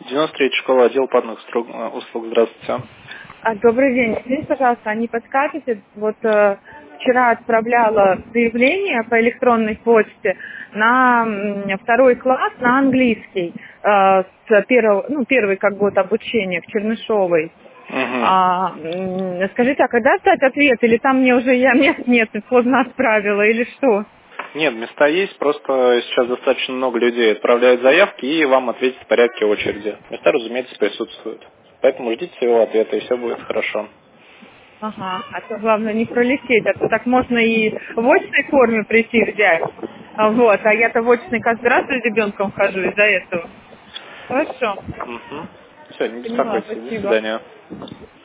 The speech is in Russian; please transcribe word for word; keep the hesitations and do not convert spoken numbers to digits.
девяносто третья школа, отдел платных услуг. Здравствуйте. А, добрый день. Извините, пожалуйста, а не подскажете? Вот э, вчера отправляла заявление по электронной почте на м, второй класс на английский. Э, с первого, ну, первый как год обучения в Чернышовой. Угу. А, м, скажите, а когда ждать ответ? Или там мне уже я мест нет, и поздно отправила, или что? Нет, места есть, просто сейчас достаточно много людей отправляют заявки и вам ответят в порядке очереди. Места, разумеется, присутствуют. Поэтому ждите своего ответа, и все будет хорошо. Ага, а то главное не пролететь, а то так можно и в очной форме прийти взять. А Вот, а я-то в очной каждый раз с ребенком хожу из-за этого. Хорошо, Угу. Все, не поняла, беспокойтесь. До спасибо. свидания.